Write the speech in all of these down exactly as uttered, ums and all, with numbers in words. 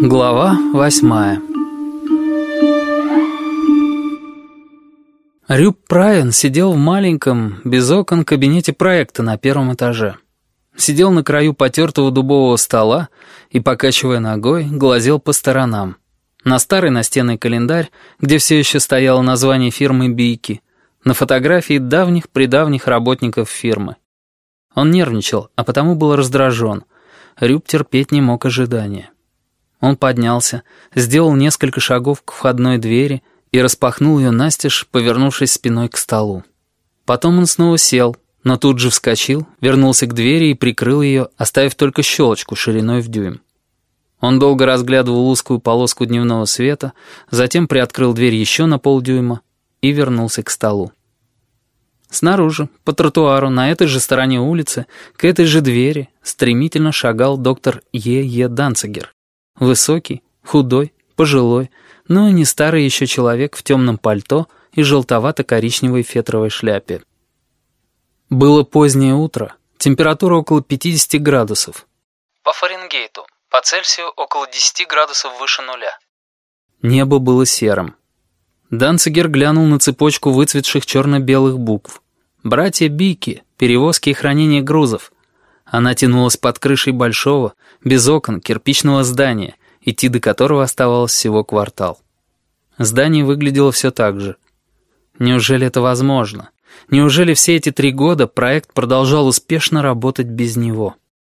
Глава восьмая. Рюб Прайен сидел в маленьком, без окон, кабинете проекта на первом этаже. Сидел на краю потертого дубового стола и, покачивая ногой, глазел по сторонам. На старый настенный календарь, где все еще стояло название фирмы «Бийки», на фотографии давних-предавних работников фирмы. Он нервничал, а потому был раздражен. Рюб терпеть не мог ожидания. Он поднялся, сделал несколько шагов к входной двери и распахнул ее настежь, повернувшись спиной к столу. Потом он снова сел, но тут же вскочил, вернулся к двери и прикрыл ее, оставив только щелочку шириной в дюйм. Он долго разглядывал узкую полоску дневного света, затем приоткрыл дверь еще на полдюйма и вернулся к столу. Снаружи, по тротуару, на этой же стороне улицы, к этой же двери, стремительно шагал доктор Е. Е. Данцигер. Высокий, худой, пожилой, но не старый еще человек в темном пальто и желтовато-коричневой фетровой шляпе. Было позднее утро, температура около пятидесяти градусов. По Фаренгейту, по Цельсию около десяти градусов выше нуля. Небо было серым. Данцигер глянул на цепочку выцветших черно-белых букв. «Братья Бийки, перевозки и хранение грузов». Она тянулась под крышей большого, без окон, кирпичного здания, идти до которого оставалось всего квартал. Здание выглядело все так же. Неужели это возможно? Неужели все эти три года проект продолжал успешно работать без него?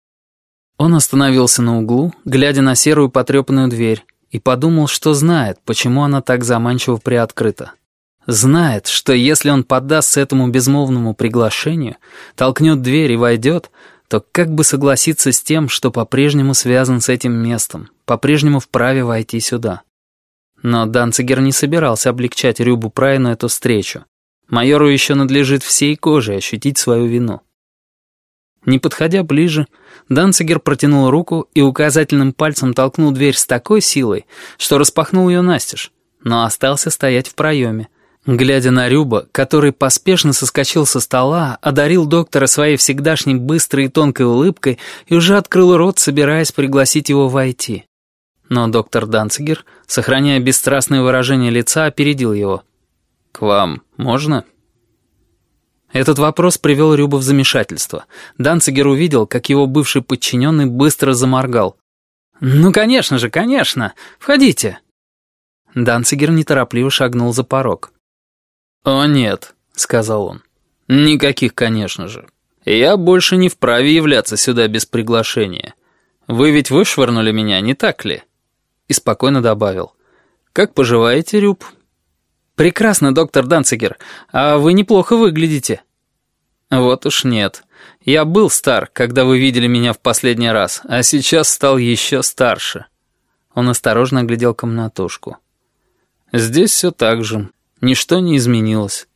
Он остановился на углу, глядя на серую потрепанную дверь, и подумал, что знает, почему она так заманчиво приоткрыта. Знает, что если он поддастся этому безмолвному приглашению, толкнет дверь и войдет, то как бы согласиться с тем, что по-прежнему связан с этим местом, по-прежнему вправе войти сюда. Но Данцигер не собирался облегчать Рюбу Прайену эту встречу. Майору еще надлежит всей кожей ощутить свою вину. Не подходя ближе, Данцигер протянул руку и указательным пальцем толкнул дверь с такой силой, что распахнул ее настежь, но остался стоять в проеме, глядя на Рюба, который поспешно соскочил со стола, одарил доктора своей всегдашней быстрой и тонкой улыбкой и уже открыл рот, собираясь пригласить его войти. Но доктор Данцигер, сохраняя бесстрастное выражение лица, опередил его. «К вам можно?» Этот вопрос привел Рюба в замешательство. Данцигер увидел, как его бывший подчиненный быстро заморгал. «Ну, конечно же, конечно! Входите!» Данцигер неторопливо шагнул за порог. «О, нет», — сказал он. «Никаких, конечно же. Я больше не вправе являться сюда без приглашения. Вы ведь вышвырнули меня, не так ли?» И спокойно добавил. «Как поживаете, Рюб?» «Прекрасно, доктор Данцигер, а вы неплохо выглядите». «Вот уж нет. Я был стар, когда вы видели меня в последний раз, а сейчас стал еще старше». Он осторожно оглядел комнатушку. «Здесь все так же. Ничто не изменилось».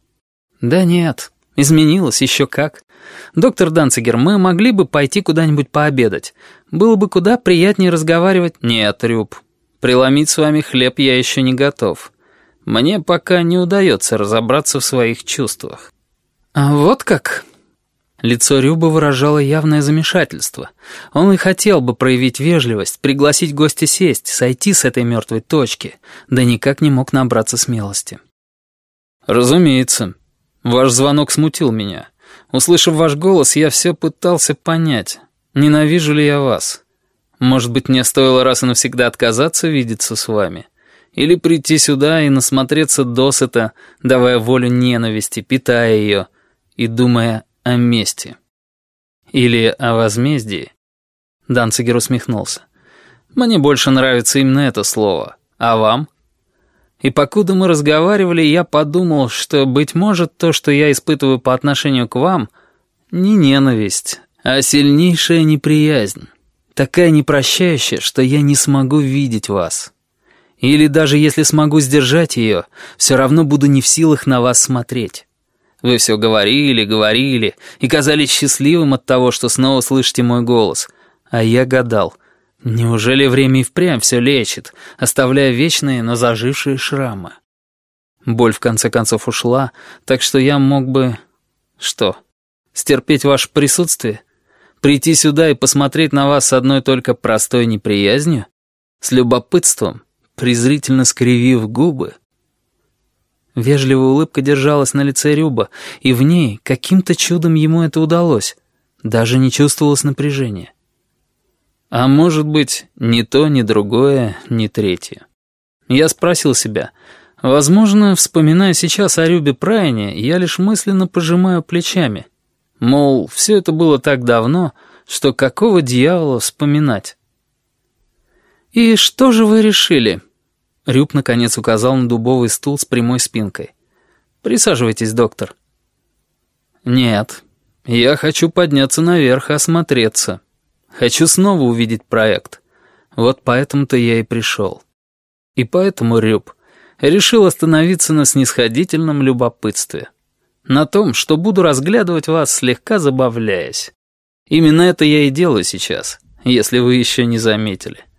«Да нет, изменилось еще как. Доктор Данцигер, мы могли бы пойти куда-нибудь пообедать. Было бы куда приятнее разговаривать». «Нет, Рюб, преломить с вами хлеб я еще не готов. Мне пока не удается разобраться в своих чувствах». «А вот как?» Лицо Рюба выражало явное замешательство. Он и хотел бы проявить вежливость, пригласить гостя сесть, сойти с этой мертвой точки, да никак не мог набраться смелости. «Разумеется. Ваш звонок смутил меня. Услышав ваш голос, я все пытался понять, ненавижу ли я вас. Может быть, мне стоило раз и навсегда отказаться видеться с вами? Или прийти сюда и насмотреться досыта, давая волю ненависти, питая ее и думая о мести. Или о возмездии?» Данцигер усмехнулся. «Мне больше нравится именно это слово. А вам?» И покуда мы разговаривали, я подумал, что, быть может, то, что я испытываю по отношению к вам, не ненависть, а сильнейшая неприязнь. Такая непрощающая, что я не смогу видеть вас. Или даже если смогу сдержать ее, все равно буду не в силах на вас смотреть. Вы все говорили, говорили, и казались счастливым от того, что снова слышите мой голос. А я гадал, неужели время и впрямь все лечит, оставляя вечные, но зажившие шрамы? Боль в конце концов ушла, так что я мог бы... Что, стерпеть ваше присутствие? Прийти сюда и посмотреть на вас с одной только простой неприязнью? с любопытством, презрительно скривив губы. Вежливая улыбка держалась на лице Рюба, и в ней каким-то чудом ему это удалось. Даже не чувствовалось напряжения. А может быть, ни то, ни другое, ни третье. Я спросил себя, возможно, вспоминая сейчас о Рюбе Прайне, я лишь мысленно пожимаю плечами. Мол, все это было так давно, что какого дьявола вспоминать? «И что же вы решили?» Рюб наконец указал на дубовый стул с прямой спинкой. «Присаживайтесь, доктор». «Нет, я хочу подняться наверх и осмотреться. Хочу снова увидеть проект. Вот поэтому-то я и пришел. И поэтому, Рюб, решил остановиться на снисходительном любопытстве. На том, что буду разглядывать вас, слегка забавляясь. Именно это я и делаю сейчас, если вы еще не заметили».